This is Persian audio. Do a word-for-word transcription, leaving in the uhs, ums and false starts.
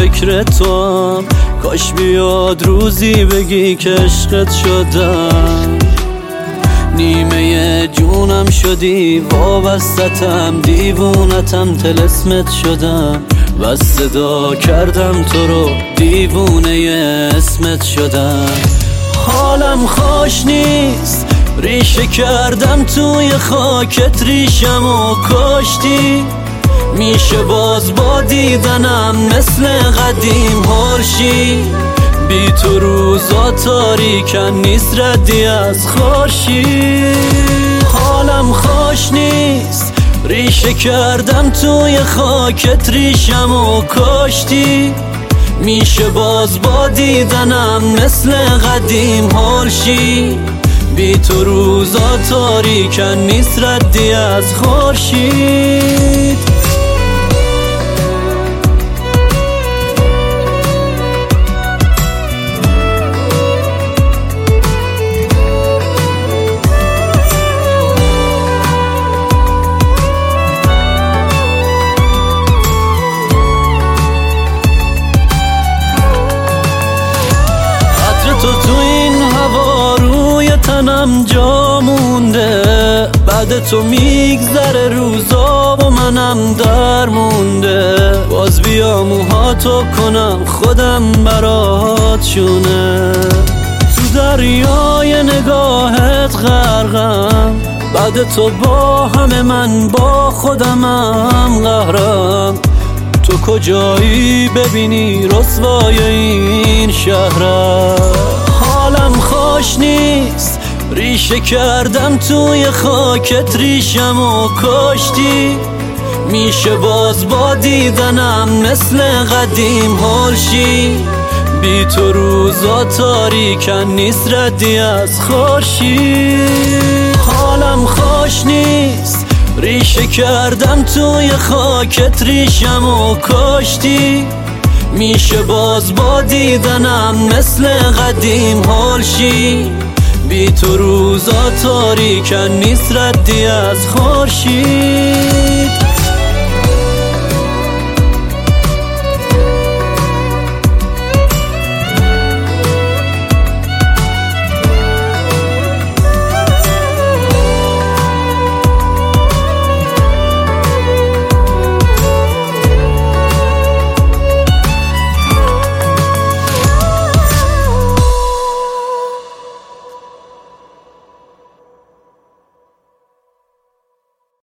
فکر توام، کاش بیاد روزی بگی که عشقت شدم. نیمه جونم شدی، وابستتم، دیوونتم، طلسمت شدم و صدا کردم تو رو، دیوونه اسمت شدم. حالم خوش نیست، ریشه کردم توی خاکت، ریشم و کاشتی. میشه باز با دیدنم مثل قدیم هرشی، بی تو روزا تاریکن نیست ردی از خورشید. حالم خوش نیست، ریشه کردم توی خاکت، ریشم و کاشتی. میشه باز با دیدنم مثل قدیم هرشی، بی تو روزا تاریکن نیست ردی از خورشید. تو تو این هوا روی تنم جا مونده، بعد تو میگذره روزا و منم در مونده. باز بیا موهاتو کنم خودم برات شونه، تو دریای نگاهت غرقم، بعد تو با همه من با خودمم قهرم. تو کجایی ببینی رسوای این شهرم. حالم خوش نیست، ریشه کردم توی خاکت، ریشم و کاشتی. میشه باز با دیدنم مثل قدیم هرشی، بی تو روزا تاریکن نیست ردی از خورشید. حالم خوش نیست، ریشه کردم توی خاکت، ریشم و کاشتی. میشه باز با دیدنم مثل قدیم هرشی، بی تو روزا تاریکن نیست ردی از خورشید.